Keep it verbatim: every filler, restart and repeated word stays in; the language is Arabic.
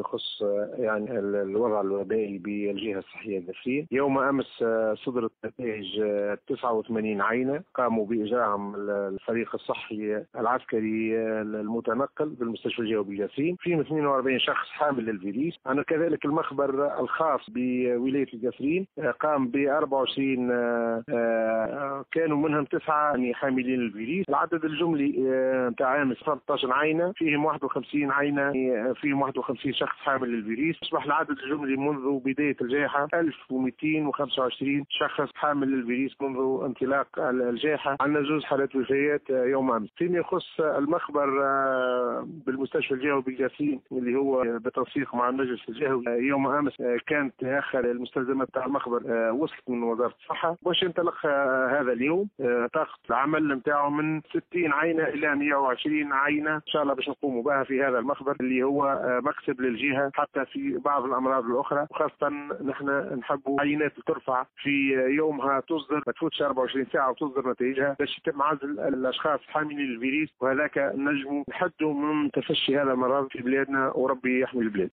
يخص يعني الوضع الوبائي بالجهة الصحية الجسرين. يوم أمس صدرت نتائج تسعة وثمانين عينة قاموا بإجراءهم الفريق الصحي العسكري المتنقل بالمستشفى الجوي بالجسرين. فيهم اثنين وأربعين شخص حامل للفيروس. أنا كذلك المخبر الخاص بولاية الجسرين قام ب أربعة وعشرين كانوا منهم تسعة حاملين للفيروس. العدد الجملي نتاع امس ثلاثة عشر عينة، فيهم واحد وخمسين عينة فيهم واحد وخمسين شخص حامل للفيروس. أصبح العدد الجملي منذ بداية الجائحة ألف ومئتين وخمسة وعشرين شخص حامل للفيروس منذ انطلاق الجائحة. عندنا زوج حالات وفيات يوم أمس. فيما يخص المخبر بالمستشفى الجوي بالجسرين اللي هو بتنسيق مع المجلس الجهوي، يوم أمس كانت آخر المستلزمات تاع المخبر وصلت من وزارة الصحة باش ينطلق هذا اليوم. طاقة العمل نتاعو من ستين عينة إلى مئة وعشرين عينة إن شاء الله باش نقوموا بها في هذا المخبر اللي هو مكسب للجهة حتى في بعض الأمراض الأخرى، وخاصة نحن نحبوا عينات ترفع في يومها تصدر ما تفوتش أربعة وعشرين ساعة وتصدر نتائجها باش يتم عزل الأشخاص حاملين الفيروس، وهذاك نجموا نحدوا من تفشي هذا المرض في بلادنا وربي يحمي البلاد.